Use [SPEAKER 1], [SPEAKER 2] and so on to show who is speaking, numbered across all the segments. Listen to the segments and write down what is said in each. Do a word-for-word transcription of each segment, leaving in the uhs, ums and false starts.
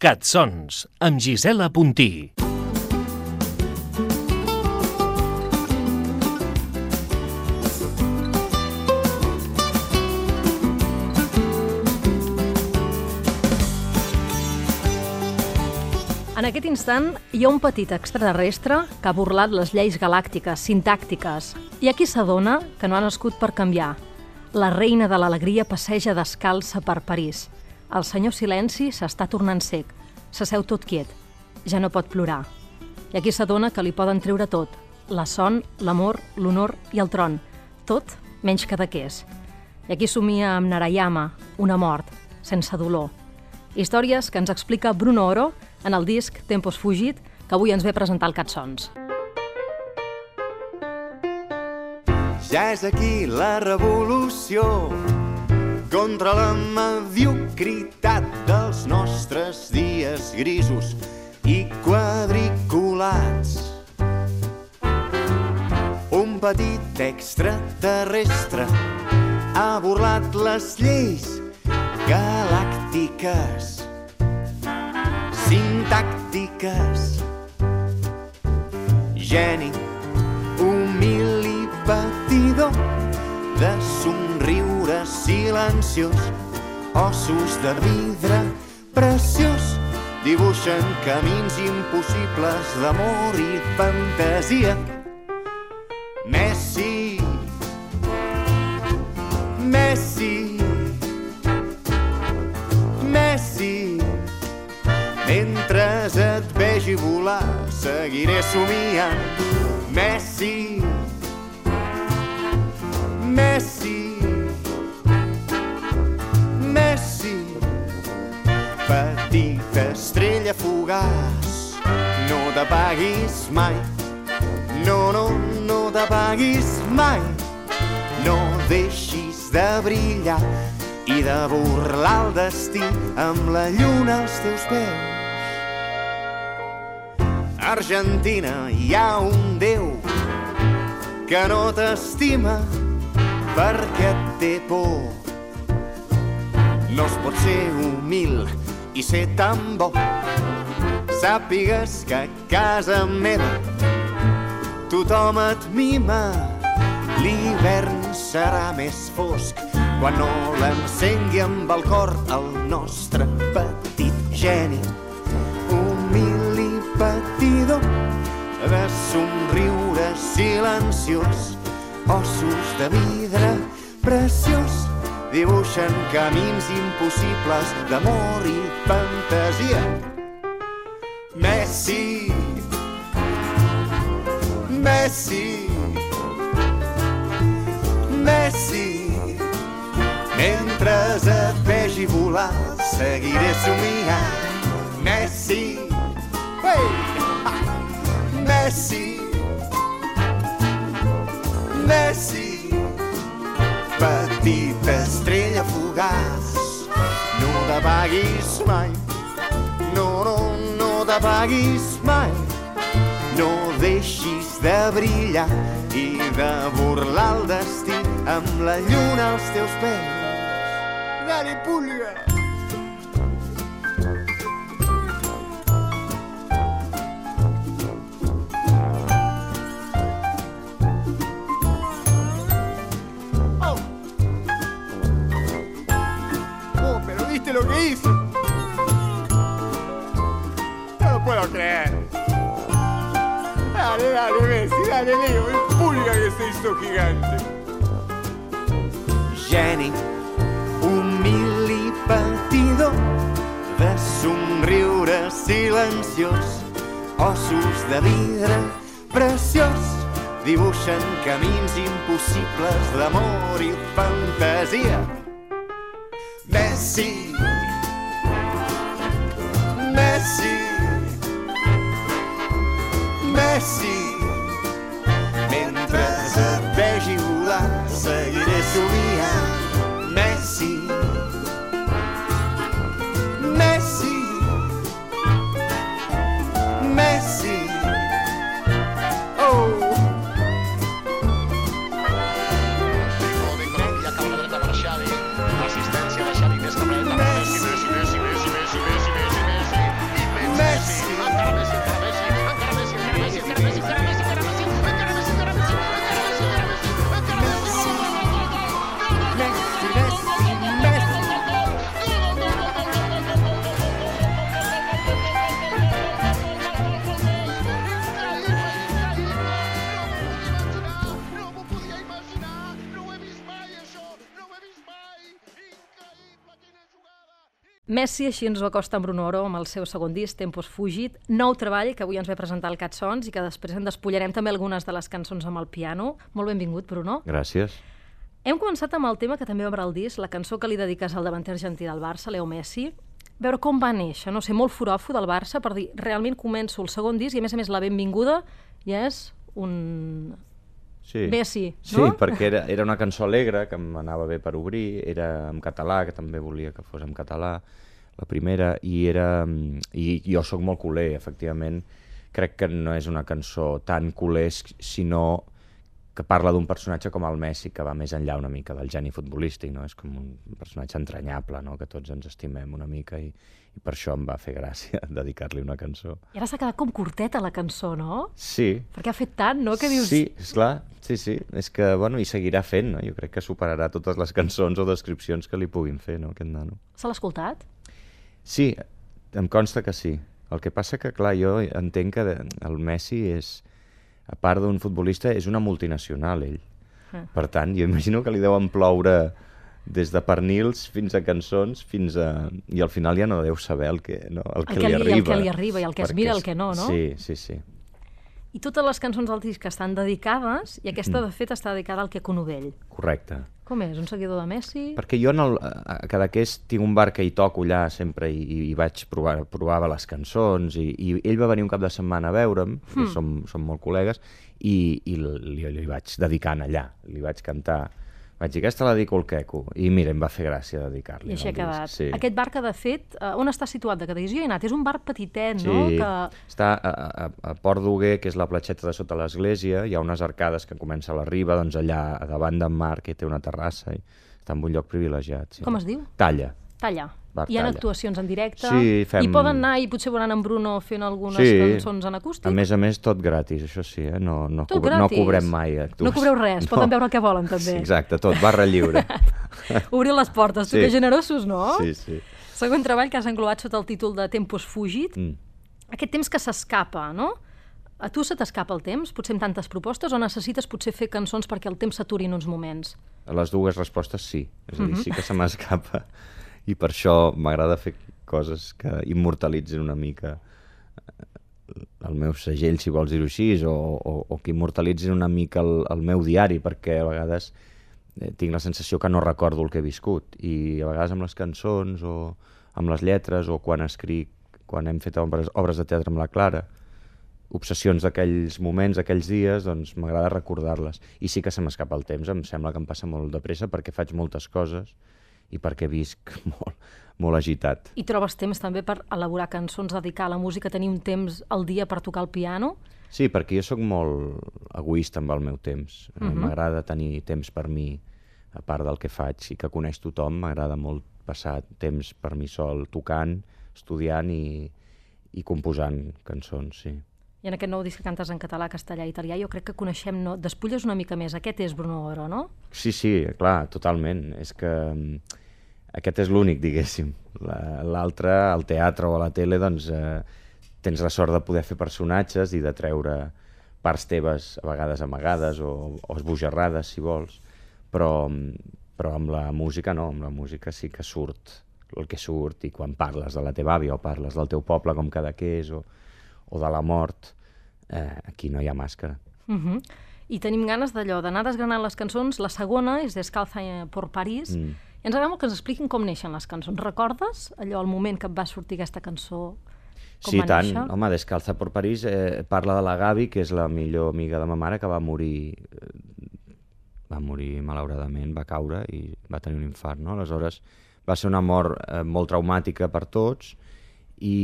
[SPEAKER 1] Catsons, amb Gisela Puntí.
[SPEAKER 2] En aquest instant hi ha un petit extraterrestre que ha burlat les lleis galàctiques, sintàctiques, i aquí s'adona que no ha nascut per canviar. La reina de l'alegria passeja descalça per París. El senyor Silenci s'està tornant cec, s'asseu tot quiet, ja no pot plorar. I aquí s'adona que li poden treure tot, la son, l'amor, l'honor i el tron, tot menys cadaqués. I aquí somia amb Narayama, una mort, sense dolor. Històries que ens explica Bruno Oro en el disc Tempos Fugit, que avui ens ve a presentar el Catsons.
[SPEAKER 3] Ja és aquí la revolució contra la mediocritat dels nostres dies grisos i quadriculats. Un petit extraterrestre ha burlat les lleis galàctiques, sintàctiques. Geni, humil i patidor, de somriure silenciós, ossos de vidre preciós, dibuixen camins impossibles d'amor i fantasia. Messi, Messi, Messi, mentre et vegi volar, seguiré somiant. Messi, Messi, Messi, petita estrella fugaç, no t'apaguis mai, no, no, no t'apaguis mai, no deixis de brillar i de burlar el destí amb la lluna als teus peus. A Argentina hi ha un déu que no t'estima perquè et té por. No es pot ser humil i ser tan bo. Sàpigues que a casa meva tothom et mima. L'hivern serà més fosc quan no l'encengui amb el cor el nostre petit geni. Humil i patidor, de somriure silenciós, ossos de vidre preciós, dibuixen camins impossibles d'amor i fantasia. Messi, Messi, Messi, mentre et vegi volar, seguiré somiant. Messi, hey! Messi, Messi, petita estrella fugaç, no t'apaguis mai, no, no, no t'apaguis mai, no deixis de brillar i de burlar el destí amb la lluna als teus peus. Dale, pulga! Lo que hizo. No lo puedo creer. Dale, dale, Messi, dale, Leo, el pulga que se hizo gigante. Geni, humil i patidor, de somriure silenciós, ossos de vidre preciós, dibuixen camins impossibles d'amor i fantasia. Messi, Messi, Messi, mentre et vegi volar, seguiré somiant. Messi, Messi, Messi, oh. Messi,
[SPEAKER 2] Messi, així ens ho acosta en Bruno Oro amb el seu segon disc, Tempos Fugit, nou treball que avui ens ve presentar el Catsons i que després en despullarem també algunes de les cançons amb el piano. Molt benvingut, Bruno.
[SPEAKER 4] Gràcies.
[SPEAKER 2] Hem començat amb el tema que també obre el disc, la cançó que li dediques al davanter argentí del Barça, Leo Messi. A veure com va néixer, no sé, molt foròfo del Barça per dir, realment començo el segon disc i a més a més la benvinguda ja és un...
[SPEAKER 4] Sí.
[SPEAKER 2] Messi, no?
[SPEAKER 4] Sí, perquè era, era una cançó alegre, que m'anava bé per obrir, era en català, que també volia que fos en català, la primera, i era... I jo sóc molt culer, efectivament. Crec que no és una cançó tan culer, sinó que parla d'un personatge com el Messi, que va més enllà una mica del geni futbolístic, no? És com un personatge entranyable, no? Que tots ens estimem una mica, i, i per això em va fer gràcia dedicar-li una cançó.
[SPEAKER 2] I ara s'ha quedat com curteta la cançó, no?
[SPEAKER 4] Sí.
[SPEAKER 2] Perquè ha fet tant, no? Que dius...
[SPEAKER 4] Sí, esclar, sí, sí. És que, bueno, i seguirà fent, no? Jo crec que superarà totes les cançons o descripcions que li puguin fer, no? Aquest nano.
[SPEAKER 2] Se l'ha escoltat?
[SPEAKER 4] Sí, em consta que sí. El que passa que, clar, jo entenc que el Messi és, a part d'un futbolista, és una multinacional, ell. Ah. Per tant, jo imagino que li deuen ploure des de pernils fins a cançons, fins a... I al final ja no deu saber el que, no? el que,
[SPEAKER 2] el que
[SPEAKER 4] li,
[SPEAKER 2] li
[SPEAKER 4] arriba.
[SPEAKER 2] El que li arriba i el que es mira, el que no, no?
[SPEAKER 4] Sí, sí, sí.
[SPEAKER 2] I totes les cançons del disc estan dedicades, i aquesta, de fet, està dedicada al Queco Novell.
[SPEAKER 4] Correcte.
[SPEAKER 2] Com és? Un seguidor de Messi?
[SPEAKER 4] Perquè jo en el, a Cadaqués tinc un bar que hi toco allà sempre i, i vaig provar, provava les cançons i, i ell va venir un cap de setmana a veure'm, mm. som, som molt col·legues, i, i li, li vaig dedicant allà, li vaig cantar. Vaig dir, aquesta la dedico al Queco, i mira, em va fer gràcia dedicar-li.
[SPEAKER 2] I així ha quedat.
[SPEAKER 4] Sí.
[SPEAKER 2] Aquest bar que, de fet, on està situat de Cadaqués? Jo he anat, és un bar petitet,
[SPEAKER 4] sí,
[SPEAKER 2] no? Que...
[SPEAKER 4] està a, a, a Port d'Huguer, que és la platgeta de sota l'església, hi ha unes arcades que comença a la riba, doncs allà davant d'en Mar, que té una terrassa, i està en un lloc privilegiat. Sí.
[SPEAKER 2] Com es diu?
[SPEAKER 4] Talla.
[SPEAKER 2] Talla.
[SPEAKER 4] Bar
[SPEAKER 2] Hi ha
[SPEAKER 4] Talla.
[SPEAKER 2] Actuacions en directe?
[SPEAKER 4] Sí, fem...
[SPEAKER 2] I poden anar i potser veuran en Bruno fent algunes
[SPEAKER 4] sí.
[SPEAKER 2] cançons en acústic?
[SPEAKER 4] A més a més, tot gratis, això sí, eh? no, no,
[SPEAKER 2] tot
[SPEAKER 4] cobre, no cobrem mai.
[SPEAKER 2] Actuacions. No cobreu res, no. Poden veure el que volen, també.
[SPEAKER 4] Sí, exacte, tot, barra lliure.
[SPEAKER 2] Obrir les portes, tu,
[SPEAKER 4] sí.
[SPEAKER 2] que generosos, no?
[SPEAKER 4] Sí, sí.
[SPEAKER 2] Següent treball que has englobat sota el títol de Tempos Fugit. Mm. Aquest temps que s'escapa, no? A tu se t'escapa el temps, potser amb tantes propostes, o necessites potser fer cançons perquè el temps s'aturi en uns moments?
[SPEAKER 4] A les dues respostes sí, és a dir, sí que se m'escapa, i per això m'agrada fer coses que immortalitzin una mica el meu segell, si vols dir-ho així, o, o, o que immortalitzin una mica el, el meu diari, perquè a vegades eh, tinc la sensació que no recordo el que he viscut, i a vegades amb les cançons, o amb les lletres, o quan escric, quan hem fet obres, obres de teatre amb la Clara, obsessions d'aquells moments, d'aquells dies, doncs m'agrada recordar-les. I sí que se m'escapa el temps, em sembla que em passa molt de pressa perquè faig moltes coses i perquè visc molt, molt agitat.
[SPEAKER 2] I trobes temps també per elaborar cançons, dedicar a la música, tenir un temps al dia per tocar el piano?
[SPEAKER 4] Sí, perquè jo sóc molt egoista amb el meu temps. Uh-huh. M'agrada tenir temps per mi, a part del que faig i que coneix tothom. M'agrada molt passar temps per mi sol, tocant, estudiant i, i composant cançons, sí.
[SPEAKER 2] I en aquest nou disc que cantes en català, castellà i italià, jo crec que coneixem, no? Despulles una mica més. Aquest és Bruno Oro, no?
[SPEAKER 4] Sí, sí, clar, totalment. És que aquest és l'únic, diguéssim. L'altre, al teatre o a la tele, doncs, eh, tens la sort de poder fer personatges i de treure parts teves, a vegades amagades o, o esbojarrades, si vols, però, però amb la música no, amb la música sí que surt el que surt, i quan parles de la teva àvia o parles del teu poble, com Cadaqués, o, o de la mort, eh, aquí no hi ha màscara.
[SPEAKER 2] Uh-huh. I tenim ganes d'allò, d'anar desgranant les cançons. La segona és Descalza por París. Mm. I ens agrada molt que ens expliquin com neixen les cançons. Recordes allò, el moment que et va sortir aquesta cançó? Com
[SPEAKER 4] sí,
[SPEAKER 2] va
[SPEAKER 4] tant.
[SPEAKER 2] néixer?
[SPEAKER 4] Home, Descalza por París eh, parla de la Gavi, que és la millor amiga de ma mare, que va morir, eh, va morir malauradament, va caure i va tenir un infart, no? Aleshores, va ser una mort eh, molt traumàtica per tots, i,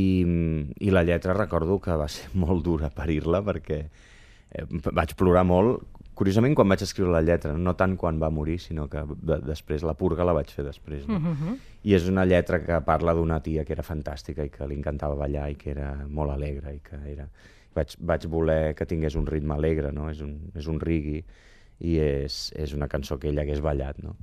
[SPEAKER 4] i la lletra recordo que va ser molt dura parir-la, perquè eh, vaig plorar molt, curiosament quan vaig escriure la lletra, no tant quan va morir, sinó que de, després la purga la vaig fer després. No? Uh-huh. I és una lletra que parla d'una tia que era fantàstica i que li encantava ballar i que era molt alegre, i que era... Vaig, vaig voler que tingués un ritme alegre, no? És un, és un reggae, i és, és una cançó que ell hagués ballat, no?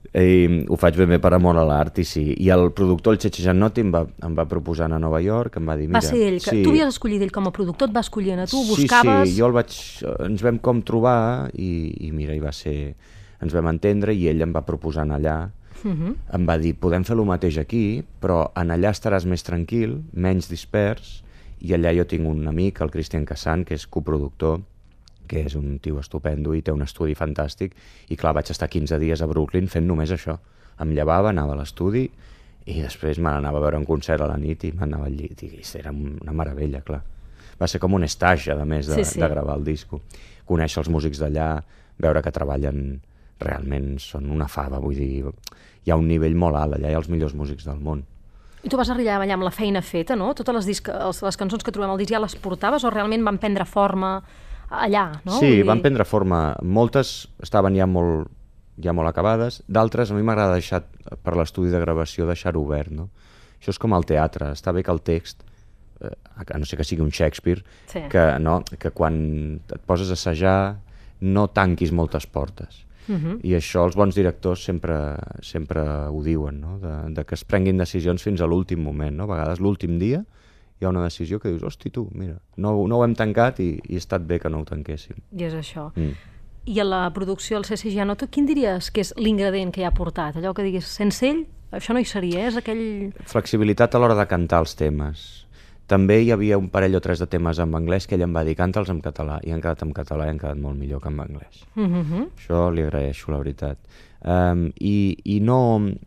[SPEAKER 4] I ho faig ben bé per amor a l'art, i sí. I el productor, el Cheche Giannotti, em va, em va proposar anar a Nova York, em va dir... Mira,
[SPEAKER 2] va ser ell, que
[SPEAKER 4] sí,
[SPEAKER 2] tu havies escollit ell com a productor, et va escollir a tu, buscaves...
[SPEAKER 4] Sí, sí, jo el vaig... Ens vam com trobar i, i mira, hi va ser... Ens vam entendre i ell em va proposar anar allà. Uh-huh. Em va dir, podem fer el mateix aquí, però en allà estaràs més tranquil, menys dispers, i allà jo tinc un amic, el Christian Cassan, que és coproductor, que és un tio estupendo i té un estudi fantàstic, i clar, vaig estar quinze dies a Brooklyn fent només això. Em llevava, anava a l'estudi i després me n'anava a veure un concert a la nit i m'anava al llit, i era una meravella, clar. Va ser com un stage, a més, de, sí, sí. de gravar el disco. Conèixer els músics d'allà, veure que treballen realment, són una fava, vull dir, hi ha un nivell molt alt, allà hi ha els millors músics del món.
[SPEAKER 2] I tu vas arribar allà amb la feina feta, no? Totes les, disc, les cançons que trobem al disc ja les portaves o realment van prendre forma allà, no?
[SPEAKER 4] Sí, dir... van prendre forma. Moltes estaven ja molt, ja molt acabades, d'altres a mi m'agrada deixar, per l'estudi de gravació, deixar-ho obert, no? Això és com el teatre, està bé que el text, eh, a no sé que sigui un Shakespeare, sí. que, no, que quan et poses a assajar no tanquis moltes portes. Uh-huh. I això els bons directors sempre, sempre ho diuen, no? de, de que es prenguin decisions fins a l'últim moment, no? A vegades l'últim dia hi ha una decisió que dius, hosti tu, mira, no, no ho hem tancat i, i ha estat bé que no ho tanquéssim.
[SPEAKER 2] I és això. Mm. I a la producció, el Cheche Giannotti, quin diries que és l'ingredient que hi ha portat? Allò que diguis, sense ell, això no hi seria, és aquell...
[SPEAKER 4] Flexibilitat a l'hora de cantar els temes. També hi havia un parell o tres de temes en anglès que ell em va dir, canta'ls en català, i han quedat en català i han quedat molt millor que en anglès. Mm-hmm. Això li agraeixo, la veritat. Um, i, i no...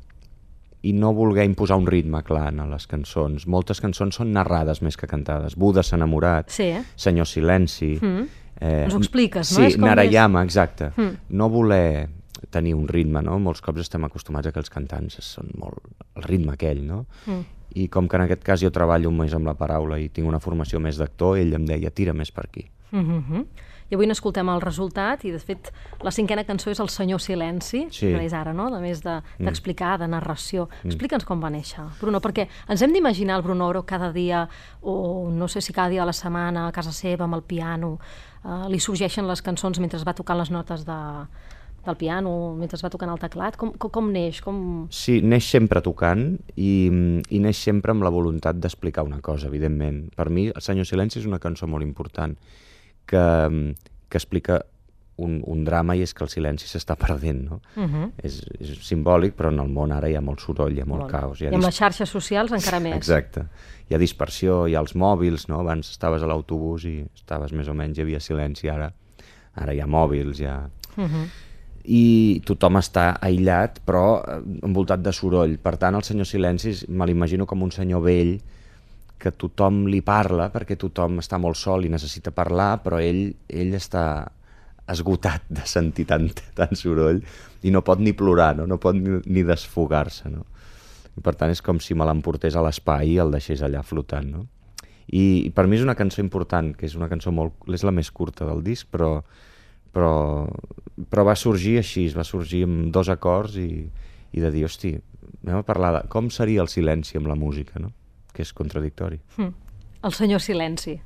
[SPEAKER 4] i no voler imposar un ritme clar en les cançons. Moltes cançons són narrades més que cantades. Buda s'ha enamorat, sí, eh? Senyor Silenci... Mm.
[SPEAKER 2] Eh, Ens ho expliques,
[SPEAKER 4] sí,
[SPEAKER 2] no?
[SPEAKER 4] Sí, Narayama, més... exacte. Mm. No voler tenir un ritme, no? Molts cops estem acostumats a que els cantants són molt... el ritme aquell, no? Mm. I com que en aquest cas jo treballo més amb la paraula i tinc una formació més d'actor, ell em deia, tira més per aquí.
[SPEAKER 2] Mm-hmm. I avui n'escoltem el resultat i, de fet, la cinquena cançó és El Senyor Silenci, sí. que és ara, no? A més d'explicar, de, de narració. Mm. Explica'ns com va néixer, Bruno, perquè ens hem d'imaginar el Bruno Oro cada dia, o no sé si cada dia de la setmana, a casa seva, amb el piano, uh, li sorgeixen les cançons mentre va tocant les notes de, del piano, mentre va tocant el teclat. Com, com, com neix? Com...
[SPEAKER 4] Sí, neix sempre tocant i, i neix sempre amb la voluntat d'explicar una cosa, evidentment. Per mi, El Senyor Silenci és una cançó molt important, que, que explica un, un drama, i és que el silenci s'està perdent, no? Uh-huh. és, és simbòlic, però en el món ara hi ha molt soroll, hi ha molt, molt caos.
[SPEAKER 2] Hi ha I amb dis... les xarxes socials encara més.
[SPEAKER 4] Exacte. Hi ha dispersió, hi ha els mòbils, no? Abans estaves a l'autobús i estaves més o menys, hi havia silenci, ara, ara hi ha mòbils, hi ha... Uh-huh. I tothom està aïllat, però envoltat de soroll. Per tant, el Senyor Silenci me l'imagino com un senyor vell que tothom li parla, perquè tothom està molt sol i necessita parlar, però ell, ell està esgotat de sentir tant, tant soroll i no pot ni plorar, no, no pot ni, ni desfogar-se, no? I per tant és com si me l'emportés a l'espai i el deixés allà flotant, no? I, i per mi és una cançó important, que és una cançó molt... és la més curta del disc, però, però, però va sorgir així, va sorgir amb dos acords i, i de dir, hosti, anem a parlar de com seria el silenci amb la música, no? Que és contradictori.
[SPEAKER 2] Mm. El Senyor Silenci.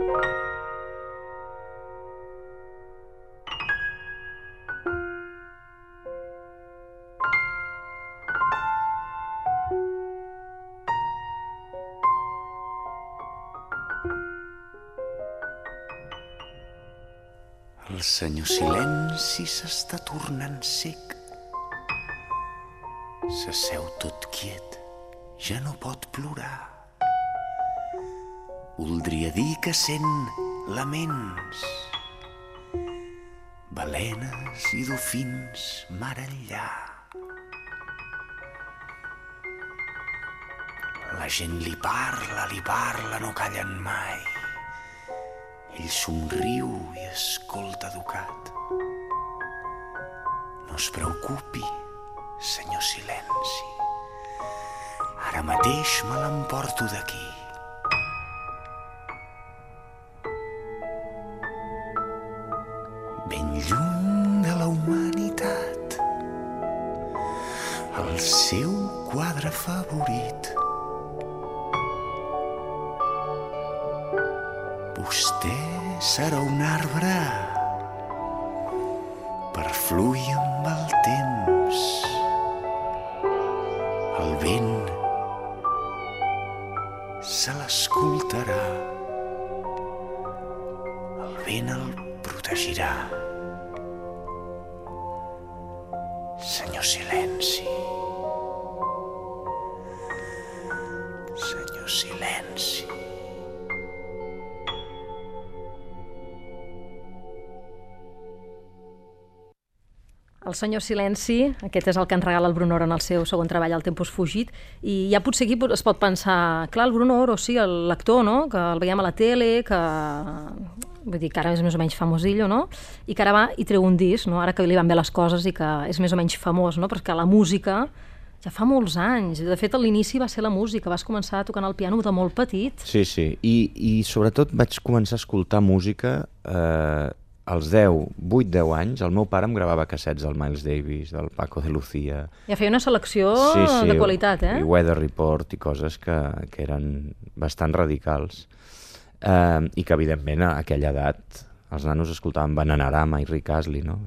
[SPEAKER 3] El Senyor Silenci s'està tornant sec. S'asseu tot quiet, ja no pot plorar. Voldria dir que sent laments, balenes i dofins mar enllà. La gent li parla, li parla, no callen mai. Ell somriu i escolta educat. No es preocupi, Senyor Silenci. Ara mateix me l'emporto d'aquí. Ben lluny de la humanitat, el seu quadre favorit. Vostè serà un arbre per fluir amb el temps. El vent se l'escoltarà, el vent el protegirà. Senyor silenci, senyor silenci.
[SPEAKER 2] El senyor Silenci, aquest és el que ens regala el Bruno Oro en el seu segon treball, El Tempus Fugit, i ja potser aquí es pot pensar, clar, el Bruno Oro, sí, l'actor, no?, que el veiem a la tele, que vull dir que ara és més o menys famosillo, no?, i que ara va i treu un disc, no?, ara que li van bé les coses i que és més o menys famós, no?, perquè la música ja fa molts anys. De fet, a l'inici va ser la música, vas començar tocant el piano de molt petit.
[SPEAKER 4] Sí, sí, i, i sobretot vaig començar a escoltar música eh, als deu, vuit deu anys. El meu pare em gravava cassets del Miles Davis, del Paco de Lucía.
[SPEAKER 2] Ja feia una selecció
[SPEAKER 4] sí, sí,
[SPEAKER 2] de qualitat, eh?
[SPEAKER 4] I Weather Report i coses que, que eren bastant radicals. Eh, I que, evidentment, a aquella edat els nanos escoltaven Bananarama i Rick Astley, no?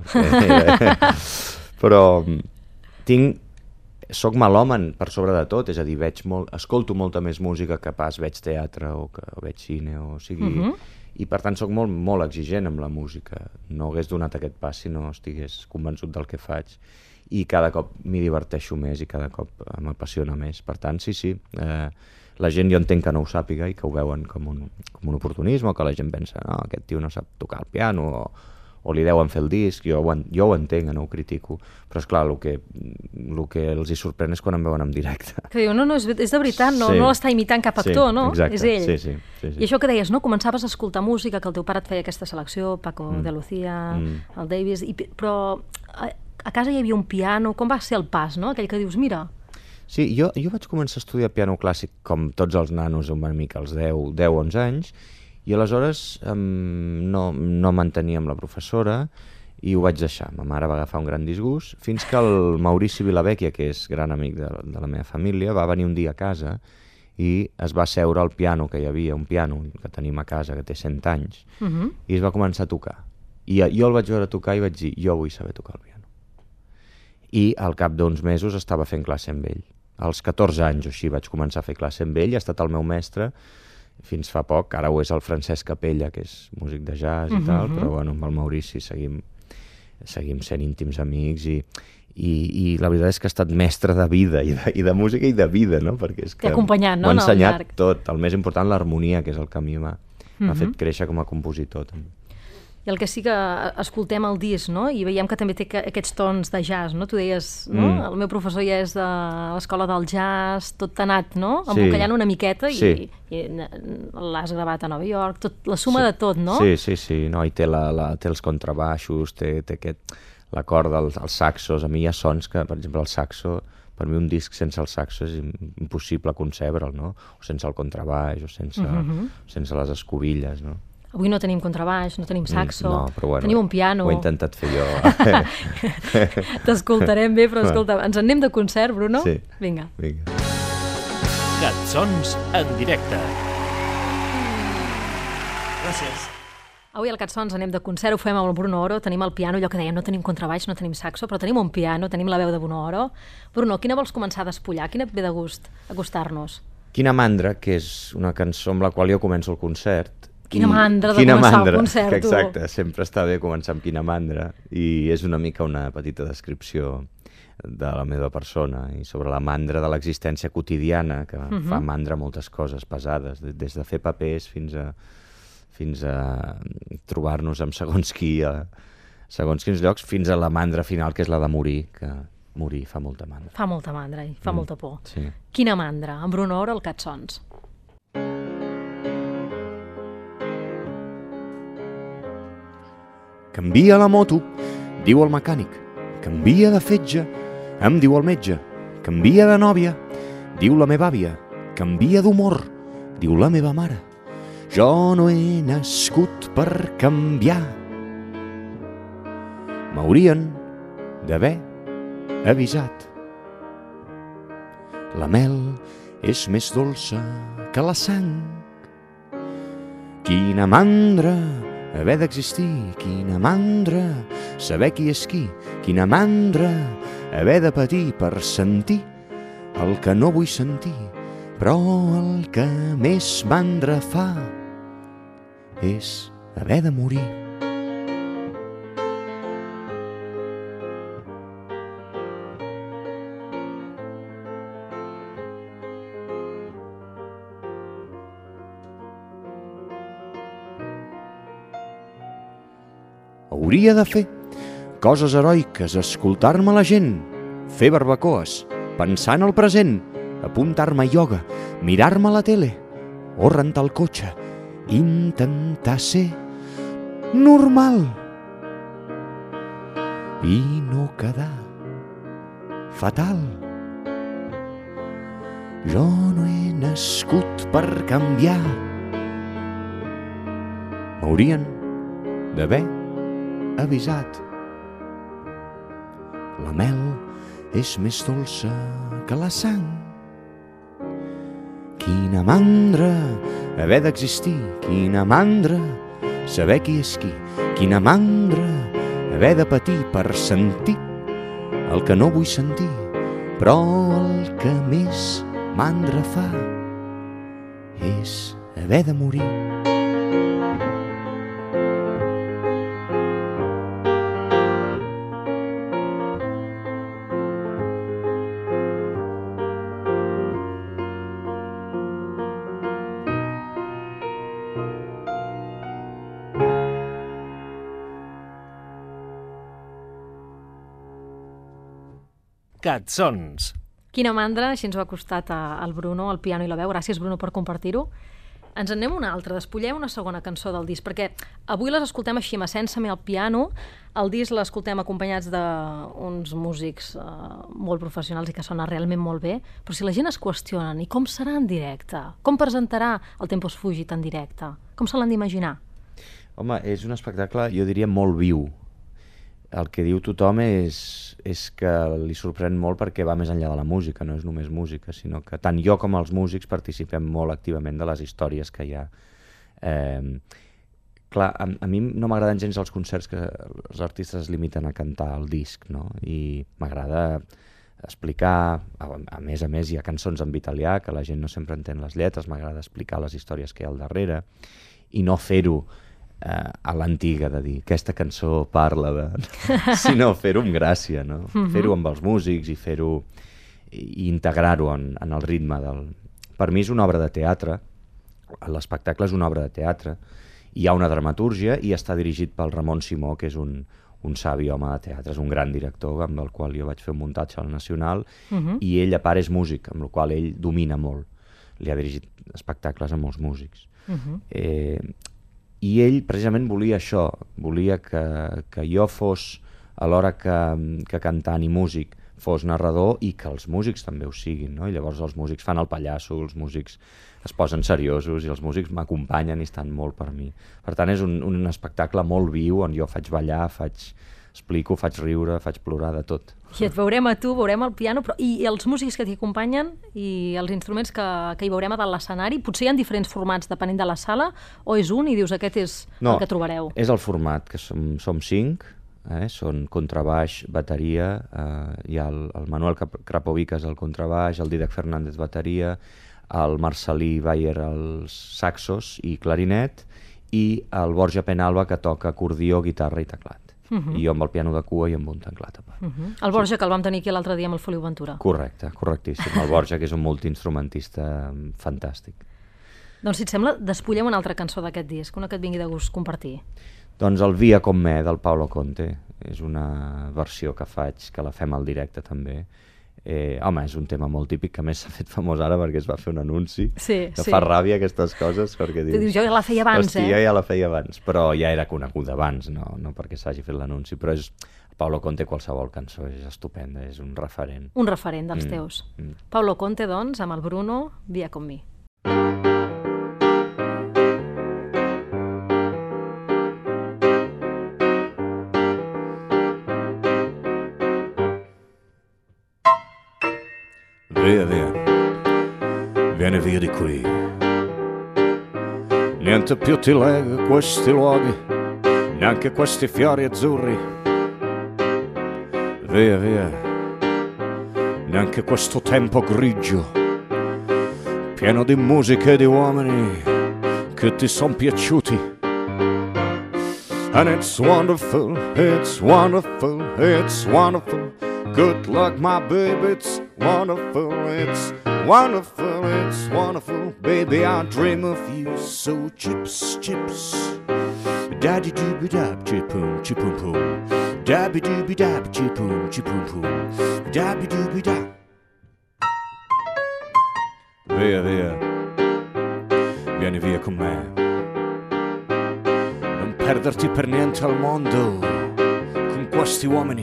[SPEAKER 4] Però tinc... Soc melòman per sobre de tot, és a dir, veig molt, escolto molta més música que pas veig teatre o que veig cine, o sigui... Uh-huh. I per tant soc molt, molt exigent amb la música. No hagués donat aquest pas si no estigués convençut del que faig. I cada cop m'hi diverteixo més i cada cop m'apassiona més. Per tant, sí, sí, eh, la gent jo entenc que no ho sàpiga i que ho veuen com un, com un oportunisme, o que la gent pensa, no, aquest tio no sap tocar el piano, o, o li deuen fer el disc, jo ho, jo ho entenc, no ho critico, però és clar, el que, el que els hi sorprèn és quan em veuen en directe.
[SPEAKER 2] Que diu, no, no, és, és de veritat, no, sí. no l'està imitant cap actor,
[SPEAKER 4] sí,
[SPEAKER 2] no?
[SPEAKER 4] Exacte.
[SPEAKER 2] És ell.
[SPEAKER 4] Sí, sí, sí, sí.
[SPEAKER 2] I això que deies, no? Començaves a escoltar música, que el teu pare et feia aquesta selecció, Paco mm. de Lucía, mm. el Davis, i, però a, a casa hi havia un piano, com va ser el pas, no? Aquell que dius, mira...
[SPEAKER 4] Sí, jo, jo vaig començar a estudiar piano clàssic com tots els nanos una mica als deu, deu onze anys, i aleshores um, no, no mantenia amb la professora i ho vaig deixar. Ma mare va agafar un gran disgust, fins que el Maurici Vilavecchia, que és gran amic de, de la meva família, va venir un dia a casa i es va seure al piano que hi havia, un piano que tenim a casa, que té cent anys, uh-huh. i es va començar a tocar. I jo el vaig veure tocar i vaig dir, jo vull saber tocar el piano. I al cap d'uns mesos estava fent classe amb ell. Als catorze anys o així vaig començar a fer classe amb ell, ha estat el meu mestre fins fa poc, ara ho és el Francesc Capella, que és músic de jazz i uh-huh. tal, però bueno, amb el Maurici seguim, seguim sent íntims amics i, i, i la veritat és que ha estat mestre de vida i de, i de música i de vida, no? Perquè és que
[SPEAKER 2] acompanyat, no?
[SPEAKER 4] m'ha ensenyat tot, el més important, l'harmonia, que és el que a mi m'ha uh-huh. fet créixer com a compositor també.
[SPEAKER 2] I el que sí que escoltem el disc, no? I veiem que també té aquests tons de jazz, no? Tu deies, no? Mm. El meu professor ja és de l'escola del jazz, tot t'ha anat, no? Embolcallant sí. una miqueta i, sí. i, i l'has gravat a Nova York, tot, la suma
[SPEAKER 4] sí.
[SPEAKER 2] de tot, no?
[SPEAKER 4] Sí, sí, sí, no? I té, la, la, té els contrabaixos, té, té aquest, la corda, els, els saxos. A mi hi ha sons que, per exemple, el saxo, per mi un disc sense el saxo és impossible concebre'l, no? O sense el contrabaix, o sense, uh-huh. sense les escobilles, no?
[SPEAKER 2] Avui no tenim contrabaix, no tenim saxo,
[SPEAKER 4] no, però bueno,
[SPEAKER 2] tenim un piano.
[SPEAKER 4] Ho he intentat fer jo.
[SPEAKER 2] T'escoltarem bé, però escolta, ens en anem de concert, Bruno?
[SPEAKER 4] Sí.
[SPEAKER 2] Vinga.
[SPEAKER 4] Vinga.
[SPEAKER 1] Cançons en directe.
[SPEAKER 3] Gràcies.
[SPEAKER 2] Avui al Cançons anem de concert, ho fem amb el Bruno Oro, tenim el piano, allò que dèiem, no tenim contrabaix, no tenim saxo, però tenim un piano, tenim la veu de Bruno Oro. Bruno, quina vols començar a despullar? Quina et ve de gust acostar-nos?
[SPEAKER 4] Quina mandra, que és una cançó amb la qual jo començo el concert.
[SPEAKER 2] Quina mandra de quina començar mandra, el concert, tu.
[SPEAKER 4] Exacte, sempre està bé començar amb quina mandra, i és una mica una petita descripció de la meva persona i sobre la mandra de l'existència quotidiana, que uh-huh. fa mandra moltes coses pesades, des de fer papers fins a, fins a trobar-nos amb segons qui, a segons quins llocs, fins a la mandra final, que és la de morir, que morir fa molta mandra.
[SPEAKER 2] Fa molta mandra i fa mm, molta por.
[SPEAKER 4] Sí.
[SPEAKER 2] Quina mandra, amb Bruno Oro al Cançons.
[SPEAKER 5] Canvia la moto, diu el mecànic. Canvia de fetge, em diu el metge. Canvia de nòvia, diu la meva àvia. Canvia d'humor, diu la meva mare. Jo no he nascut per canviar. M'haurien d'haver avisat. La mel és més dolça que la sang. Quina mandra haver d'existir, quina mandra saber qui és qui, quina mandra haver de patir per sentir el que no vull sentir, però el que més mandra fa és haver de morir. Hauria de fer coses heroiques, escoltar-me la gent, fer barbacoes, pensar en el present, apuntar-me a ioga, mirar-me a la tele o rentar el cotxe, intentar ser normal i no quedar fatal. Jo no he nascut per canviar. M'haurien d'haver avisat. La mel és més dolça que la sang. Quina mandra haver d'existir, quina mandra saber qui és qui, quina mandra haver de patir per sentir el que no vull sentir, però el que més mandra fa és haver de morir.
[SPEAKER 1] Cançons.
[SPEAKER 2] Quina mandra, així ens ho ha costat al Bruno, el piano i la veu. Gràcies, Bruno, per compartir-ho. Ens en anem una altra, despullem una segona cançó del disc, perquè avui les escoltem així, sense-me al piano. El disc l'escoltem acompanyats d'uns músics eh, molt professionals i que sona realment molt bé, però si la gent es qüestiona, i com serà en directe? Com presentarà el Tempus Fugit en directe? Com se l'han d'imaginar?
[SPEAKER 4] Home, és un espectacle, jo diria, molt viu. El que diu tothom és, és que li sorprèn molt perquè va més enllà de la música, no és només música, sinó que tant jo com els músics participem molt activament de les històries que hi ha. Eh, clar, a, a mi no m'agraden gens els concerts que els artistes es limiten a cantar el disc, no? I m'agrada explicar, a, a més a més hi ha cançons en italià que la gent no sempre entén les lletres, m'agrada explicar les històries que hi ha al darrere i no fer-ho Eh, a l'antiga, de dir, aquesta cançó parla de... sinó fer-ho amb gràcia, no? Mm-hmm. Fer-ho amb els músics i fer-ho i integrar-ho en, en el ritme del... Per mi és una obra de teatre, l'espectacle és una obra de teatre, hi ha una dramatúrgia i està dirigit pel Ramon Simó, que és un, un savi home de teatre, és un gran director amb el qual jo vaig fer un muntatge al Nacional, mm-hmm. i ell a part és músic, amb el qual ell domina molt. Li ha dirigit espectacles a molts músics. Mm-hmm. Eh, I ell precisament volia això, volia que, que jo fos, alhora que, que cantant i músic, fos narrador i que els músics també ho siguin, no? I llavors els músics fan el pallasso, els músics es posen seriosos i els músics m'acompanyen i estan molt per mi. Per tant, és un, un espectacle molt viu on jo faig ballar, faig, explico, faig riure, faig plorar, de tot.
[SPEAKER 2] I et veurem a tu, veurem el piano, però i els músics que t'hi acompanyen i els instruments que, que hi veurem a dalt l'escenari, potser hi ha diferents formats depenent de la sala, o és un i dius aquest és no, el que trobareu?
[SPEAKER 4] No, és el format, que som, som cinc, eh? Són contrabaix, bateria, eh, hi ha el, el Manuel Krapovic, que és el contrabaix, el Dídac Fernández, bateria, el Marcelí Bayer, els saxos i clarinet, i el Borja Penalba, que toca acordió, guitarra i teclat. Uh-huh. I jo amb el piano de cua i amb un teclat a part.
[SPEAKER 2] Uh-huh. El Borja, sí. Que el vam tenir aquí l'altre dia amb el Feliu Ventura.
[SPEAKER 4] Correcte, correctíssim. El Borja, que és un multiinstrumentista fantàstic.
[SPEAKER 2] Doncs, si et sembla, despullem una altra cançó d'aquest disc, una que et vingui de gust compartir.
[SPEAKER 4] Doncs el Via con me, del Paolo Conte. És una versió que faig, que la fem al directe també. Eh, home, és un tema molt típic, que a més s'ha fet famós ara perquè es va fer un anunci,
[SPEAKER 2] sí,
[SPEAKER 4] que
[SPEAKER 2] sí.
[SPEAKER 4] Fa ràbia aquestes coses, perquè dius...
[SPEAKER 2] Tu dius, jo ja la feia abans,
[SPEAKER 4] hosti,
[SPEAKER 2] eh?
[SPEAKER 4] jo ja la feia abans, però ja era coneguda abans, no, no perquè s'hagi fet l'anunci, però és... Paulo Conte, qualsevol cançó, és estupenda, és un referent.
[SPEAKER 2] Un referent dels
[SPEAKER 4] mm.
[SPEAKER 2] teus.
[SPEAKER 4] Mm.
[SPEAKER 2] Paulo Conte, doncs, amb el Bruno, Via con mi.
[SPEAKER 5] Via, via, vieni via di qui. Niente più ti lega questi luoghi, neanche questi fiori azzurri. Via, via, neanche questo tempo grigio, pieno di musiche e di uomini che ti son piaciuti. And it's wonderful, it's wonderful, it's wonderful. Good luck, my baby, it's wonderful, it's wonderful, it's wonderful. Baby, I dream of you, so chips, chips. Daddy dooby dab, chipoom, chipoom poom. Dabby dooby dab, chipoom, chipoom poom. Dabby dooby dab. Via, via, vieni via con me. Non perderti per niente al mondo con questi uomini.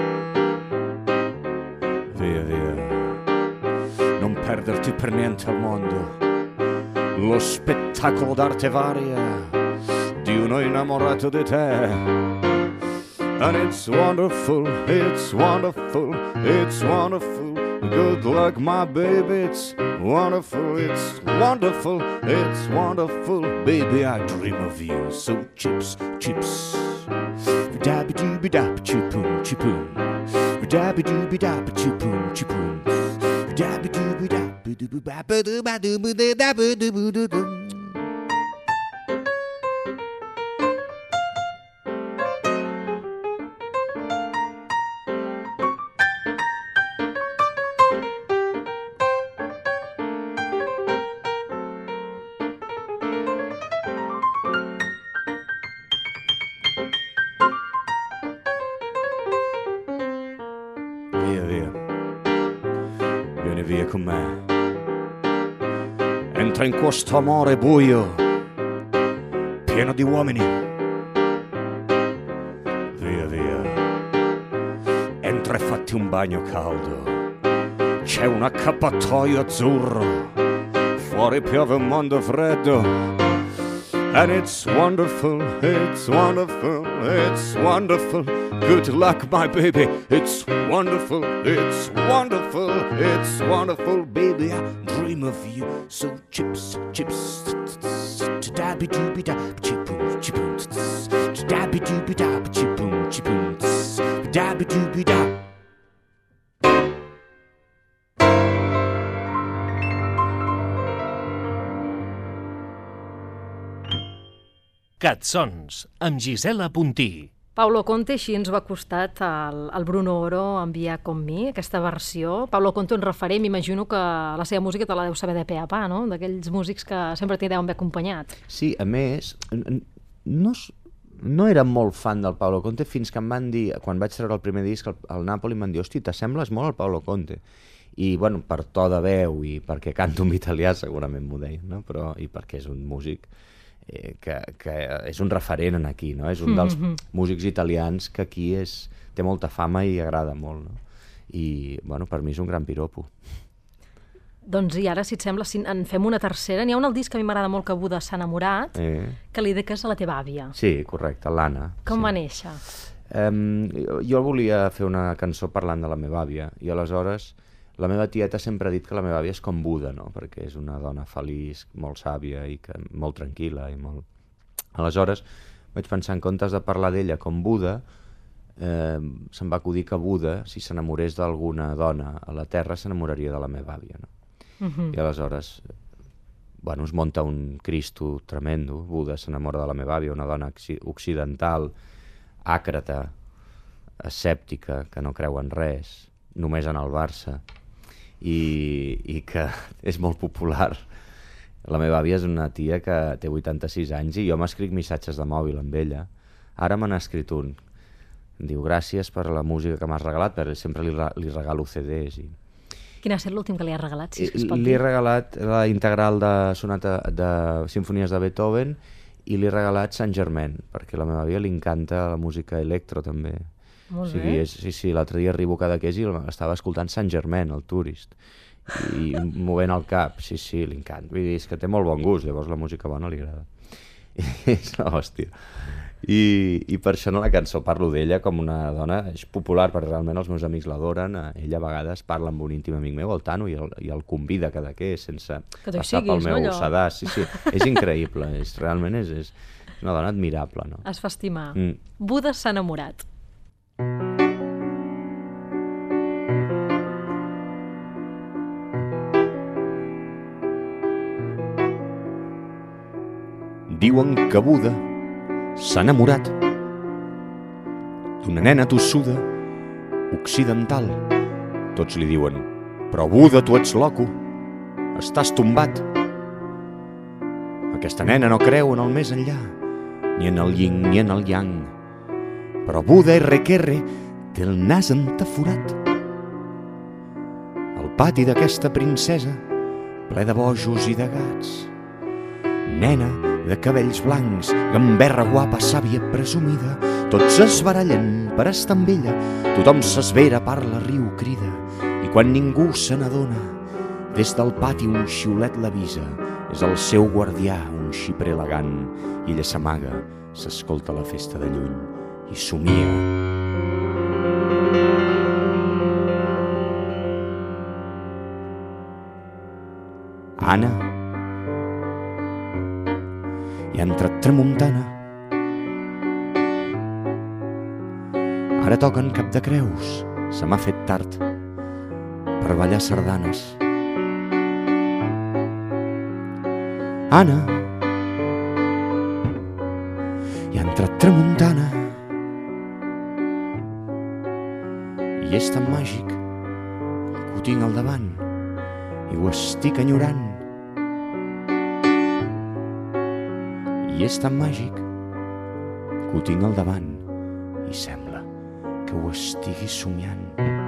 [SPEAKER 5] Via, via, non perderti per niente al mondo lo spettacolo d'arte varia di uno innamorato di te. And it's wonderful, it's wonderful, it's wonderful. Good luck, my baby, it's wonderful, it's wonderful, it's wonderful. Baby, I dream of you, so chips, chips. Dabby dooby dab, chipoom, chipoom. Dabby dooby dab, chipoom, chipoom. Dabby dooby dab, dooby dab, dooby dooby dab, dooby dooby. Via, via, vieni via con me. Entra in questo amore buio, pieno di uomini. Via, via, entra e fatti un bagno caldo. C'è un accappatoio azzurro, fuori piove un mondo freddo. And it's wonderful, it's wonderful, it's wonderful. Good luck, my baby, it's wonderful, it's wonderful, it's wonderful. Baby, I dream of you, so chips, chips. Dabby dooby dab, chipoom, chipoom. Dabby dooby dab, chipoom, chipoom. Dabby dooby dab.
[SPEAKER 1] Cançons, amb Gisela Puntí.
[SPEAKER 2] Paulo Conte, així ens va costat el, el Bruno Oro enviar com mi, aquesta versió. Paulo Conte, un referent, m'imagino que la seva música te la deu saber de pe a pa, no? D'aquells músics que sempre t'hi deuen haver acompanyat.
[SPEAKER 4] Sí, a més, no, no era molt fan del Paulo Conte fins que em van dir, quan vaig treure el primer disc al, al Nàpoli, em van dir, hosti, t'assembles molt al Paulo Conte. I, bueno, per to de veu i perquè canto en italià segurament m'ho deien, no? Però, i perquè és un músic eh, que, que és un referent aquí, no? És un dels mm-hmm. músics italians que aquí és, té molta fama i agrada molt, no? I, bueno, per mi és un gran piropo.
[SPEAKER 2] Doncs i ara, si et sembla, si en fem una tercera. N'hi ha un al disc que a mi m'agrada molt, que Buda s'ha enamorat, eh. que li dediques a la teva àvia.
[SPEAKER 4] Sí, correcte, l'Anna.
[SPEAKER 2] Com
[SPEAKER 4] sí.
[SPEAKER 2] va néixer?
[SPEAKER 4] Um, jo volia fer una cançó parlant de la meva àvia, i aleshores la meva tieta sempre ha dit que la meva àvia és com Buda, no? Perquè és una dona feliç, molt sàvia i que, molt tranquil·la. I molt... Aleshores vaig pensar, en comptes de parlar d'ella com Buda, eh, se'm va acudir que Buda, si s'enamorés d'alguna dona a la Terra, s'enamoraria de la meva àvia, no? Uh-huh. I aleshores, bueno, es munta un Cristo tremendo. Buda s'enamora de la meva àvia, una dona occidental, àcrata, escèptica, que no creu en res, només en el Barça, i, i que és molt popular. La meva àvia és una tia que té vuitanta-sis anys i jo m'escric missatges de mòbil amb ella. Ara me n'ha escrit un. Diu, gràcies per la música que m'has regalat, perquè sempre li, li regalo ce des. I...
[SPEAKER 2] Quin ha estat l'últim que li has regalat, si és que es pot dir?
[SPEAKER 4] Li he regalat la integral de sonata de simfonies de Beethoven i li he regalat Saint Germain, perquè a la meva àvia li encanta la música electro també.
[SPEAKER 2] Molt
[SPEAKER 4] o sigui,
[SPEAKER 2] bé.
[SPEAKER 4] És, sí, sí, l'altre dia arribo a Cadaqués i estava escoltant Saint Germain, el Tourist, i movent el cap, sí, sí, li encanta. Vull dir, és que té molt bon gust, llavors la música bona li agrada. I és l'hòstia. I, I per això no la cançó parlo d'ella com una dona, és popular perquè realment els meus amics l'adoren, ella a vegades parla amb un íntim amic meu, el Tano, i el, i el convida a Cadaqués sense passar siguis, pel meu no, sedàs. Sí, sí, és increïble, és, realment és, és una dona admirable. No?
[SPEAKER 2] Es fa estimar.
[SPEAKER 4] Mm.
[SPEAKER 2] Buda s'ha enamorat.
[SPEAKER 5] Diuen que Buda s'ha enamorat d'una nena tossuda occidental. Tots li diuen: però Buda, tu ets loco, estàs tombat. Aquesta nena no creu en el més enllà, ni en el yin ni en el yang. Però Buda erre que erre té el nas entaforat. El pati d'aquesta princesa ple de bojos i de gats. Nena de cabells blancs, gamberra guapa, sàvia, presumida. Tots es barallen per estar amb ella, tothom s'esvera, parla, riu, crida. I quan ningú se n'adona, des del pati un xiulet l'avisa. És el seu guardià, un xiprer elegant, i ella s'amaga, s'escolta la festa de lluny i somia. Anna, i ha entrat tramuntana. Ara toquen Cap de Creus, se m'ha fet tard per ballar sardanes. Anna, i ha entrat tramuntana. I és tan màgic que ho tinc al davant i ho estic enyorant. I és tan màgic que ho tinc al davant i sembla que ho estigui somiant.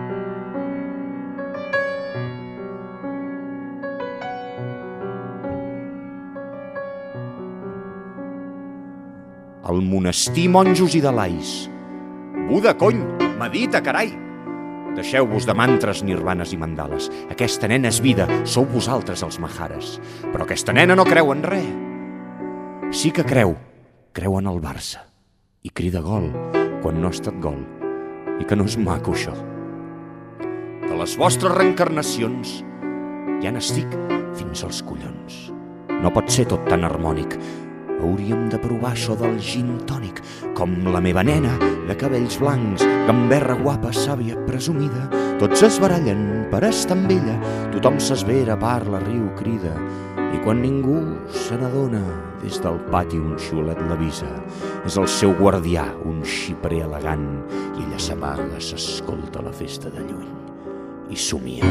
[SPEAKER 5] Al monestir, monjos i dalais. Buda, cony, medita, carai! Deixeu-vos de mantres, nirvanes i mandales. Aquesta nena és vida, sou vosaltres els mahares. Però aquesta nena no creu en res. Sí que creu, creu en el Barça. I crida gol quan no ha estat gol. I que no és maco, això. De les vostres reencarnacions ja n'estic fins als collons. No pot ser tot tan harmònic. Hauríem de provar això del gin tònic, com la meva nena de cabells blancs, gamberra guapa, sàvia, presumida. Tots es barallen per estar amb ella, tothom s'esvera, parla, riu, crida. I quan ningú se n'adona, des del pati un xiulet l'avisa. És el seu guardià, un xiprer elegant, i ella s'amaga, s'escolta la festa de lluny i somia.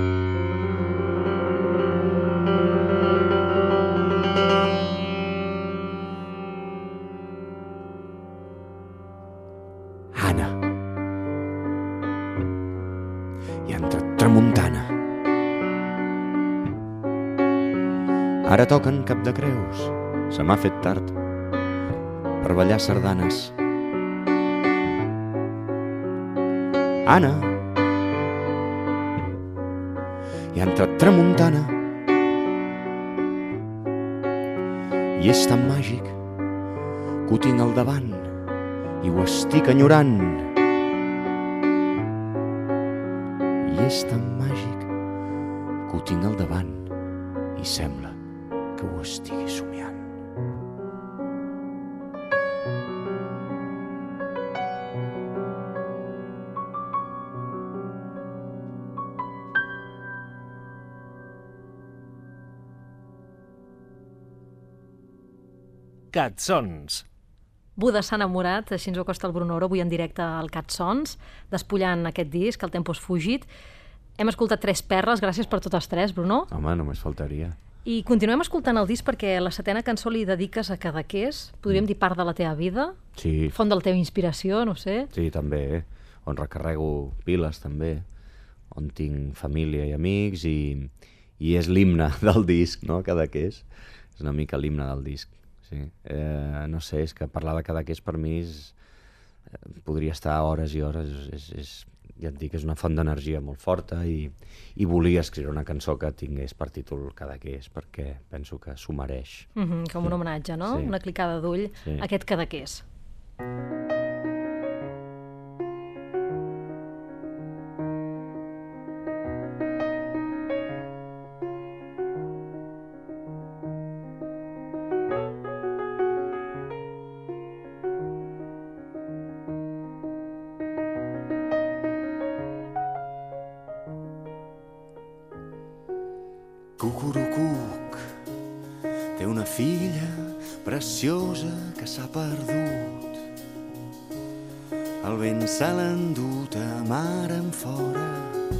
[SPEAKER 5] Anna, i ha entrat tramuntana. Ara toquen Cap de Creus, se m'ha fet tard per ballar sardanes. Anna, i ha entrat tramuntana. I és tan màgic que ho tinc al davant i ho estic enyorant. I és tan màgic que ho tinc al davant i sembla que ho estigui somiant.
[SPEAKER 1] Catsons.
[SPEAKER 2] Buda s'ha enamorat, així ens ho acosta el Bruno Oro, avui en directe al Catsons, despullant aquest disc, El tempo és fugit. Hem escoltat tres perles, gràcies per totes tres, Bruno.
[SPEAKER 4] Home, només faltaria.
[SPEAKER 2] I continuem escoltant el disc perquè la setena cançó li dediques a Cadaqués, podríem dir part de la teva vida,
[SPEAKER 4] Sí,
[SPEAKER 2] font de la teva inspiració, no sé.
[SPEAKER 4] sí, també. On recarrego piles, també. On tinc família i amics i, i és l'himne del disc, no?, Cadaqués. És una mica l'himne del disc, sí. Eh, no sé, és que parlar de Cadaqués per mi és, eh, podria estar hores i hores. És, és, ja et dic, és una font d'energia molt forta i, i volia escriure una cançó que tingués per títol Cadaqués perquè penso que s'ho mereix.
[SPEAKER 2] Mm-hmm, com un homenatge, no?
[SPEAKER 4] Sí.
[SPEAKER 2] Una clicada d'ull
[SPEAKER 4] Sí.
[SPEAKER 2] a aquest Cadaqués.
[SPEAKER 3] Cucurucuc té una filla preciosa que s'ha perdut. El vent se l'ha endut a mar en fora.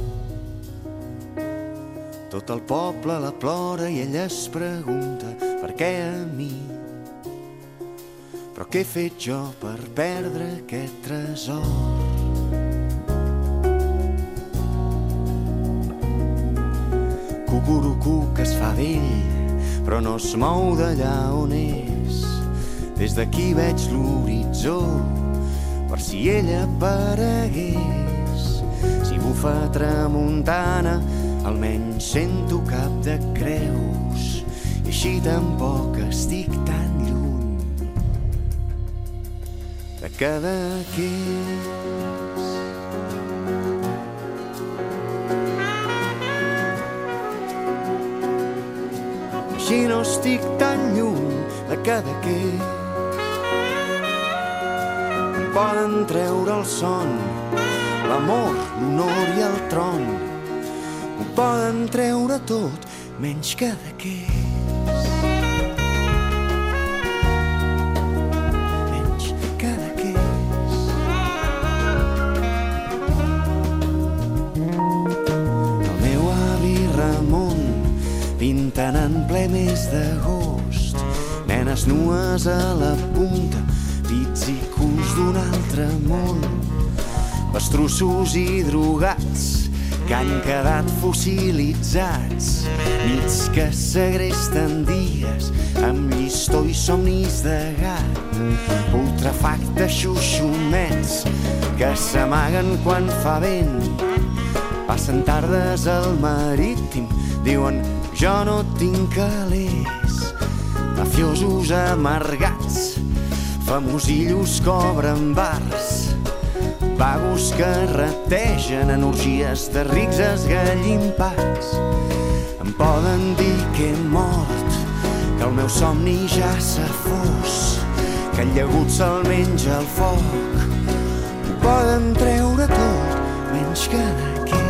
[SPEAKER 3] Tot el poble la plora i ella es pregunta per què a mi. Però què he fet jo per perdre aquest tresor? Cucurucú que es fa vell, però no es mou d'allà on és. Des d'aquí veig l'horitzó, per si ella aparegués. Si bufa tramuntana, almenys sento cap de creus, i així tampoc estic tan lluny de Cadaqués. Així no estic tan lluny de Cadaqués. Em poden treure el son, l'amor, l'honor i el tron. M'ho poden treure tot, menys Cadaqués. Menys Cadaqués. El meu avi Ramon, pintant en ple mes d'agost, nenes nues a la punta, pits i culs d'un altre món, pastrussos i drogats que han quedat fossilitzats, nits que segresten dies amb llistó i somnis de gat, putrefactes xuxumets que s'amaguen quan fa vent, passen tardes al marítim, diuen jo no tinc calés, mafiosos amargats, famosillos cobren bars, vagos que rategen en orgies de rics esgallimpats. Em poden dir que he mort, que el meu somni ja s'ha fos, que el llagut se'l menja el foc. Ho poden treure tot, menys Cadaqués.